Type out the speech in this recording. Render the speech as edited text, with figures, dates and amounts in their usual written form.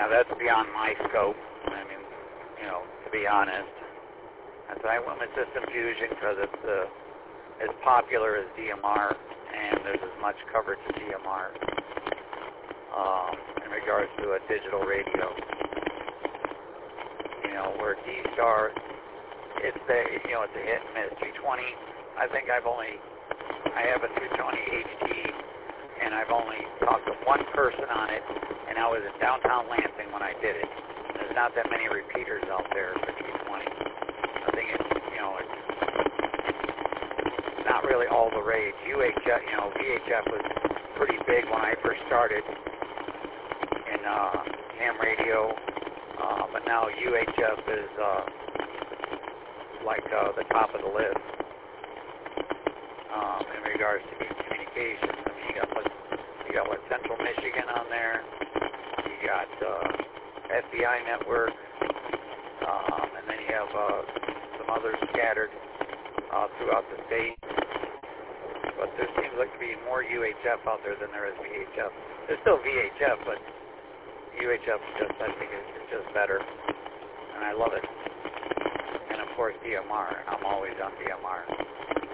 Yeah, that's beyond my scope. I mean, to be honest. And so I went with System Fusion because it's as popular as DMR, and there's as much coverage as DMR in regards to a digital radio. Where D-Star, it's a hit and miss. 220, I think I have a 220 HT, and I've only talked to one person on it, and I was in downtown Lansing when I did it. There's not that many repeaters out there for 220. I think it's not really all the rage. VHF was pretty big when I first started in ham radio, but now UHF is the top of the list in regards to communications. I mean, you got Central Michigan on there. You got FBI Network, and then you have some others scattered throughout the state. But there seems like to be more UHF out there than there is VHF. There's still VHF, but UHF I think is just better, and I love it. And of course DMR. I'm always on DMR.